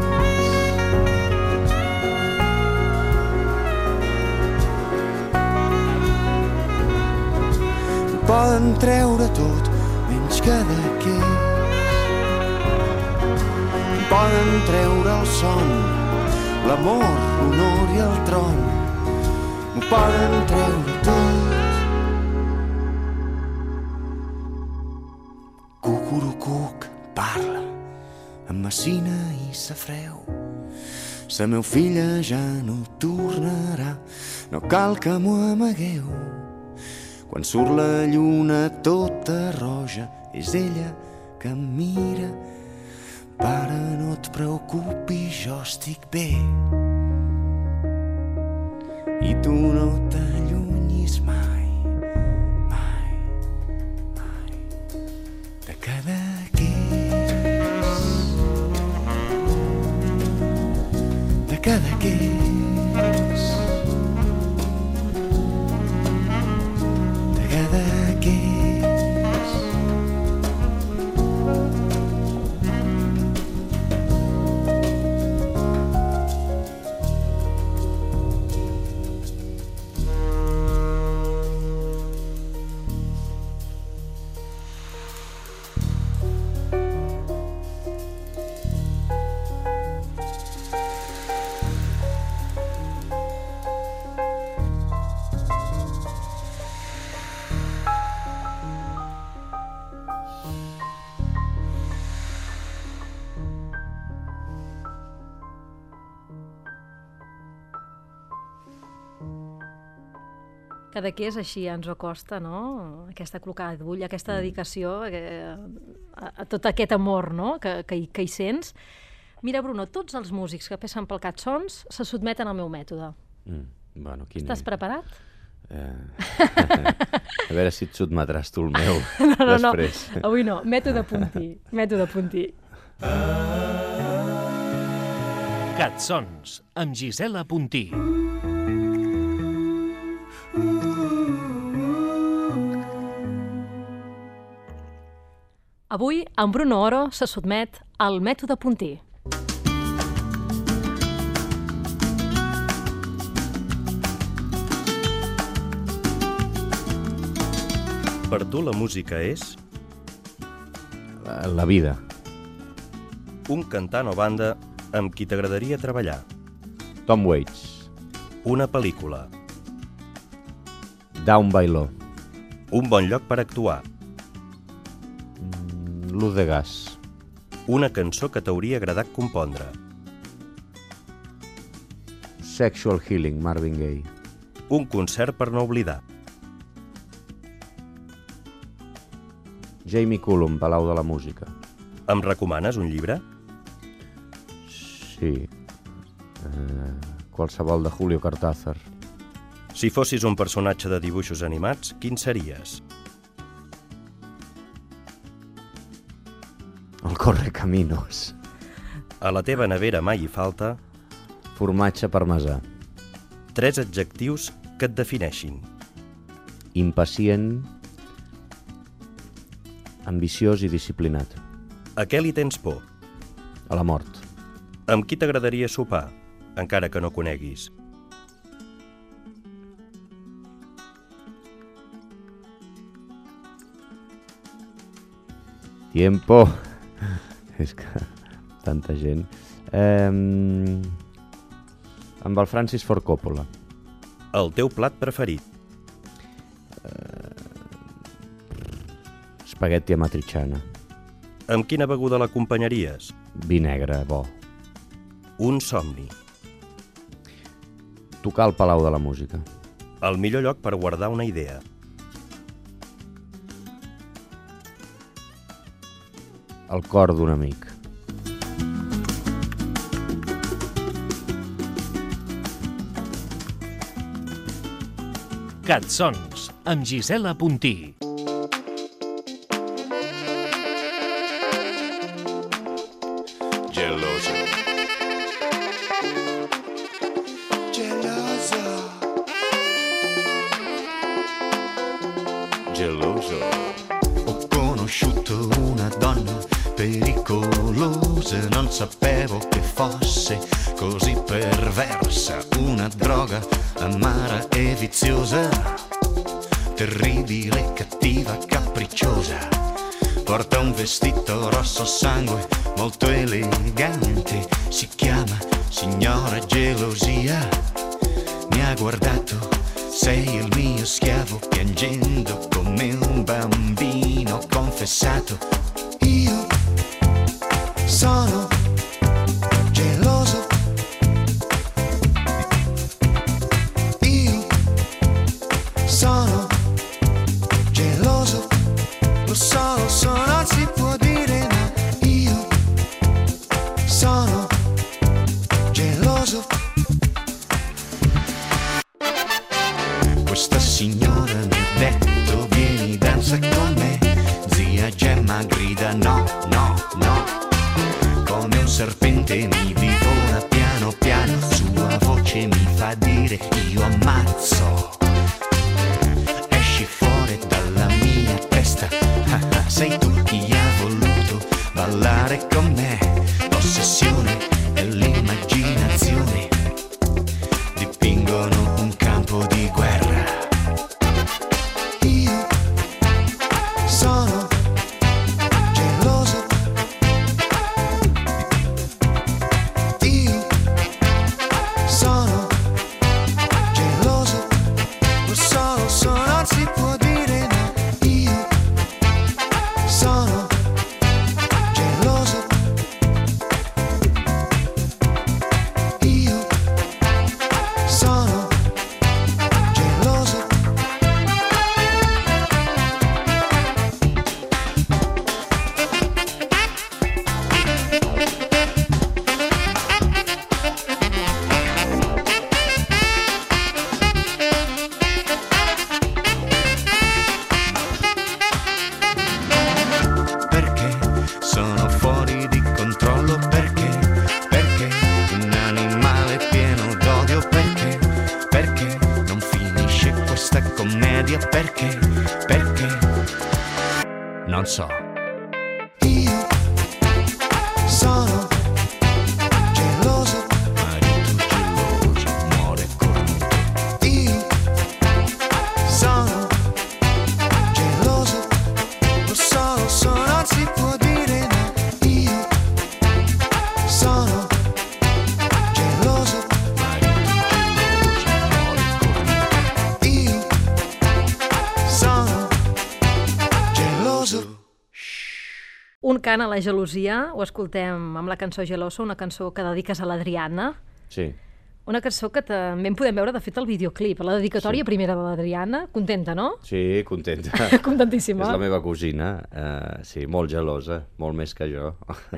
[SPEAKER 3] Ho poden treure tot, menys Cadaqués. Poden treure el son, l'amor, l'honor i el tron. M'ho poden treure tot. Cucurucuc parla amb Messina i Safreu. Sa meu filla ja no tornarà, no cal que m'ho amagueu. Quan surt la lluna tota roja, és ella que em mira. Pare, no et preocupis, jo estic bé. I tu no t'allunyis mai, mai, mai de Cadaqués. De Cadaqués. De Cadaqués.
[SPEAKER 2] Cadaqués així ens ho acosta, no? Aquesta clocada d'ull, aquesta dedicació a, a, a tot aquest amor, no? que, que, que hi sents. Mira, Bruno, tots els músics que passen pel Catsons se sotmeten al meu mètode.
[SPEAKER 4] Mm, bueno, quin
[SPEAKER 2] Estàs
[SPEAKER 4] és?
[SPEAKER 2] preparat?
[SPEAKER 4] Eh... a veure si et sotmetràs tu el meu
[SPEAKER 2] no, no,
[SPEAKER 4] després.
[SPEAKER 2] No, avui no. Mètode Puntí. Mètode Puntí.
[SPEAKER 1] Catsons, amb Gisela Puntí.
[SPEAKER 2] Avui, en Bruno Oro se sotmet al mètode Puntí.
[SPEAKER 6] Per tu la música és
[SPEAKER 4] La, la vida.
[SPEAKER 6] un cantant o banda amb qui t'agradaria treballar.
[SPEAKER 4] Tom Waits.
[SPEAKER 6] Una pel·lícula.
[SPEAKER 4] Down by Law.
[SPEAKER 6] Un bon lloc per actuar.
[SPEAKER 4] Mm, Luz de gas.
[SPEAKER 6] Una cançó que t'hauria agradat compondre.
[SPEAKER 4] Sexual Healing, Marvin Gaye.
[SPEAKER 6] Un concert per no oblidar.
[SPEAKER 4] Jamie Cullum, Palau de la Música.
[SPEAKER 6] Em recomanes un llibre?
[SPEAKER 4] Sí. Eh, qualsevol de Julio Cortázar.
[SPEAKER 6] Si fossis un personatge de dibuixos animats, quin series?
[SPEAKER 4] El Correcaminos.
[SPEAKER 6] A la teva nevera mai hi falta
[SPEAKER 4] Formatge parmesà.
[SPEAKER 6] tres adjectius que et defineixin.
[SPEAKER 4] Impacient, ambiciós i disciplinat.
[SPEAKER 6] A què li tens por?
[SPEAKER 4] A la mort.
[SPEAKER 6] Amb qui t'agradaria sopar, encara que no coneguis?
[SPEAKER 4] Tiempo. És que tanta gent. Eh, amb el Francis Ford Coppola.
[SPEAKER 6] El teu plat preferit?
[SPEAKER 4] Espagueti amatriciana.
[SPEAKER 6] Amb quina beguda l'acompanyaries?
[SPEAKER 4] Vi negre, bo.
[SPEAKER 6] Un somni.
[SPEAKER 4] Tocar al Palau de la Música.
[SPEAKER 6] El millor lloc per guardar una idea.
[SPEAKER 4] El cor d'un amic.
[SPEAKER 1] Cançons, amb Gisela Puntí.
[SPEAKER 3] Geloso. Geloso. Geloso. Ho conosciuto una donna pericolosa, non sapevo che fosse così perversa, una droga amara e viziosa, terribile, cattiva, capricciosa. Porta un vestito rosso sangue molto elegante, si chiama signora gelosia. Mi ha guardato, sei il mio schiavo, piangendo come un bambino, ho confessato, io sono geloso. Io sono geloso. Lo so, lo so, non si può dire, ma io sono geloso. Questa signora mi ha detto, vieni, danza con me. Zia Gemma grida no, no, no. Come un serpente mi divora piano piano, sua voce mi fa dire io ammazzo. Esci fuori dalla mia testa, sei tu chi ha voluto ballare con me. L'ossessione e l'immaginazione dipingono un campo di guerra. Io sono geloso. Io sono geloso. Lo so, lo so, non si può dire, ma io sono geloso. Io sono geloso. Perché sono fuori di controllo? Perché? Perché un animale pieno d'odio? Perché? Perché non finisce questa commedia? Perché? Perché? Non so. Io sono geloso. Marito geloso, muore cornuto. Io sono geloso.
[SPEAKER 2] Un cant a la gelosia, ho escoltem amb la cançó Geloso, una cançó que dediques a l'Adriana.
[SPEAKER 4] Sí.
[SPEAKER 2] Una cançó que també en podem veure, de fet, al videoclip. La dedicatòria sí. primera de l'Adriana. Contenta, no?
[SPEAKER 4] Sí, contenta.
[SPEAKER 2] Contentíssima.
[SPEAKER 4] És la meva cosina, uh, sí, molt gelosa, molt més que jo.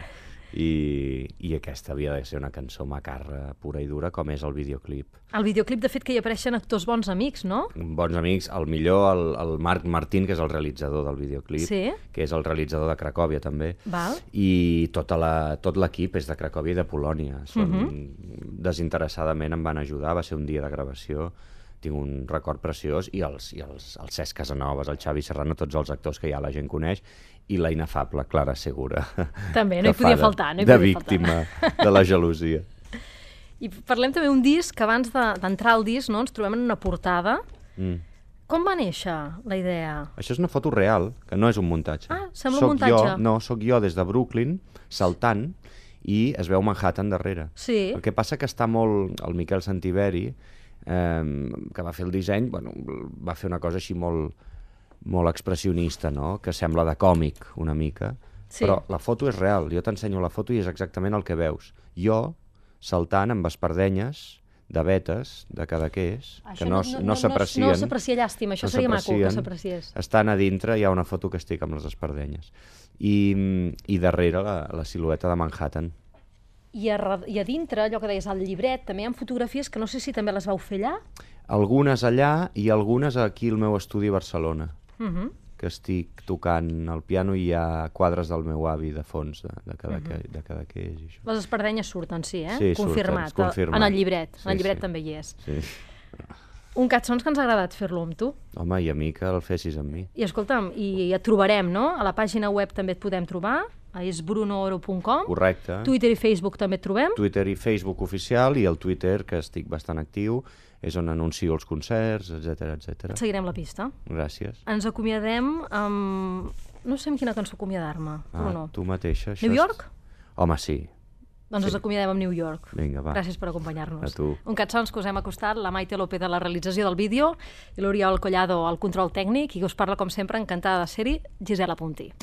[SPEAKER 4] I, I aquesta havia de ser una cançó macarra, pura i dura, com és el videoclip.
[SPEAKER 2] El videoclip, de fet, que hi apareixen actors bons amics, no?
[SPEAKER 4] Bons amics, el millor, el, el Marc Martín, que és el realitzador del videoclip,
[SPEAKER 2] sí.
[SPEAKER 4] que és el realitzador de Cracòvia, també.
[SPEAKER 2] Val.
[SPEAKER 4] I tota la, tot l'equip és de Cracòvia i de Polònia. Són, uh -huh. Desinteressadament em van ajudar, va ser un dia de gravació, tinc un record preciós, i els, i els, el Cesc Casanovas, el Xavi Serrano, tots els actors que ja la gent coneix, i la inefable Clara Segura.
[SPEAKER 2] També, no hi podia faltar. No hi
[SPEAKER 4] de
[SPEAKER 2] podia
[SPEAKER 4] víctima
[SPEAKER 2] faltar.
[SPEAKER 4] de la gelosia.
[SPEAKER 2] I parlem també d'un disc que abans d'entrar al disc, no, ens trobem en una portada. Mm. Com va néixer la idea?
[SPEAKER 4] Això és una foto real, que no és un muntatge.
[SPEAKER 2] Ah, sembla
[SPEAKER 4] soc
[SPEAKER 2] un muntatge.
[SPEAKER 4] Jo, no, sóc jo des de Brooklyn, saltant, i es veu Manhattan darrere.
[SPEAKER 2] Sí.
[SPEAKER 4] El que passa que està molt... El Miquel Santiveri, eh, que va fer el disseny, bueno, va fer una cosa així molt, molt expressionista, no? Que sembla de còmic, una mica. Sí. Però la foto és real. Jo t'ensenyo la foto i és exactament el que veus. Jo, saltant amb espardenyes de vetes, de Cadaqués, que no, no, no s'aprecien.
[SPEAKER 2] No s'aprecia, llàstima, això no seria maco que s'apreciés.
[SPEAKER 4] Estan a dintre, hi ha una foto que estic amb les espardenyes. I, i darrere la, la silueta de Manhattan.
[SPEAKER 2] I a, I a dintre, allò que deies, al llibret, també hi ha fotografies que no sé si també les vau fer allà?
[SPEAKER 4] Algunes allà i algunes aquí al meu estudi a Barcelona, uh -huh. que estic tocant el piano i hi ha quadres del meu avi de fons, de, de, Cadaqués, uh -huh. de Cadaqués i això.
[SPEAKER 2] Les espardenyes surten, sí, eh?
[SPEAKER 4] Sí,
[SPEAKER 2] confirmat,
[SPEAKER 4] surten, confirmat.
[SPEAKER 2] En el llibret,
[SPEAKER 4] sí,
[SPEAKER 2] en el llibret
[SPEAKER 4] sí.
[SPEAKER 2] també hi és.
[SPEAKER 4] Sí.
[SPEAKER 2] Un cançons que ens ha agradat fer-lo amb tu.
[SPEAKER 4] Home, i a mi que el fessis amb mi.
[SPEAKER 2] I escolta'm, i et trobarem, no? A la pàgina web també et podem trobar, és bruno oro punt com.
[SPEAKER 4] Correcte.
[SPEAKER 2] Twitter i Facebook també et trobem.
[SPEAKER 4] Twitter i Facebook oficial, i el Twitter, que estic bastant actiu, és on anuncio els concerts, etcètera, etcètera.
[SPEAKER 2] Et seguirem la pista.
[SPEAKER 4] Gràcies.
[SPEAKER 2] Ens acomiadem amb... No sé amb quina cançó acomiadar-me,
[SPEAKER 4] ah,
[SPEAKER 2] Bruno.
[SPEAKER 4] Tu mateixa.
[SPEAKER 2] New York?
[SPEAKER 4] És... Home, sí.
[SPEAKER 2] Doncs
[SPEAKER 4] sí.
[SPEAKER 2] ens acomiadem amb New York.
[SPEAKER 4] Vinga, va.
[SPEAKER 2] Gràcies per acompanyar-nos.
[SPEAKER 4] A tu.
[SPEAKER 2] Un cançons que us hem acostat, la Maite López de la realització del vídeo i l'Oriol Collado al control tècnic, i que us parla, com sempre, encantada de ser-hi, Gisela Puntí.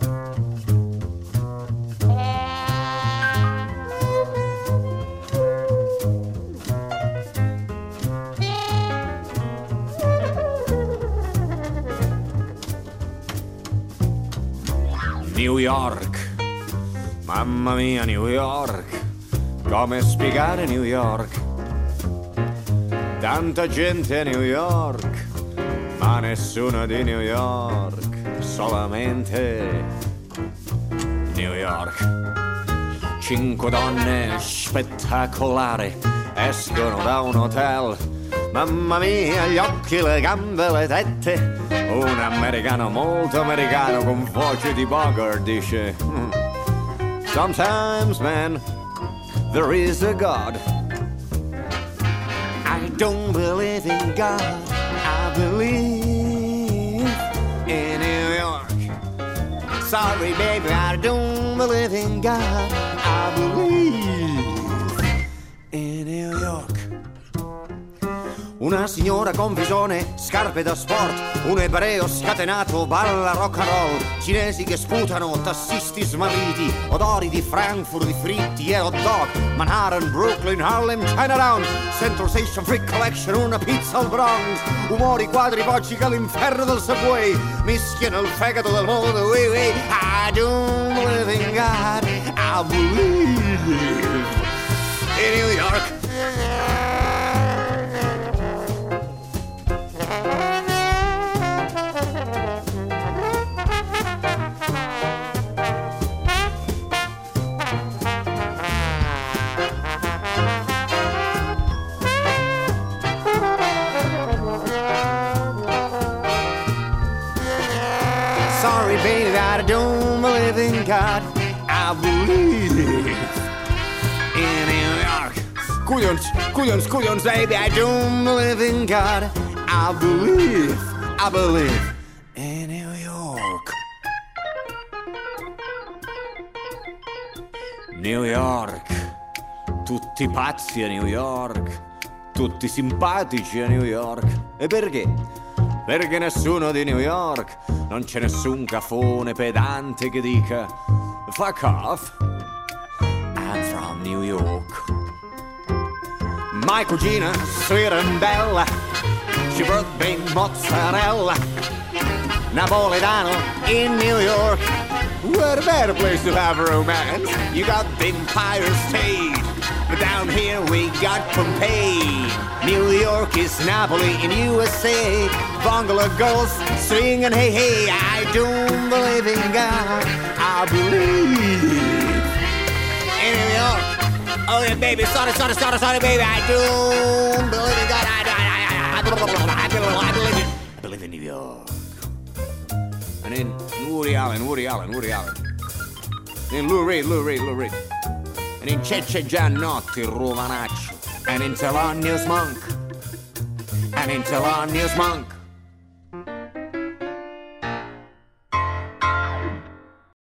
[SPEAKER 5] New York, mamma mia New York, come spiegare New York? Tanta gente a New York, ma nessuno di New York, solamente New York. Cinque donne spettacolari escono da un hotel, mamma mia, gli occhi, le gambe, le tette. Un americano molto americano con voce di Bogart dice: sometimes, man, there is a God.
[SPEAKER 3] I don't believe in God, I believe in New York. Sorry, baby, I don't believe in God, I believe in New York. Una signora con visone, scarpe da sport, un ebreo scatenato, balla rock and roll, cinesi che sputano, tassisti smarriti, odori di Frankfurt, di fritti e hot dog, Manhattan, Brooklyn, Harlem, Chinatown, Central Station, Freak Collection, una pizza al Bronx, umori, quadri, poggi all'inferno del subway, mischiano il fegato del mondo, oui, oui. I don't believe in God, I believe in New York. Sorry, baby, I don't believe in God, I believe in New York. Collons, collons, collons, baby, I don't believe in God, I believe, I believe in New York.
[SPEAKER 5] New York, tutti pazzi a New York, tutti simpatici a New York. E perché?
[SPEAKER 3] perché nessuno di New York, non c'è nessun cafone pedante che dica fuck off, I'm from New York. My cugina, sweet and bella, she brought me mozzarella, Napoletano in New York. What a better place to have romance. You got the Empire State, but down here we got Pompeii. New York is Napoli in U S A. Bungalow girls singing hey hey. I don't believe in God, I believe in New York. Oh yeah, baby, sorry, sorry, sorry, sorry, baby. I don't believe in God. I, I, I, I, I, I, believe in, I believe in New York. And then Woody Allen, Woody Allen, Woody Allen. Then Lou Reed, Lou Reed, Lou Reed. And then Cecce Giannotti, Romanaccio. And then Thelonious Monk. And then Thelonious Monk.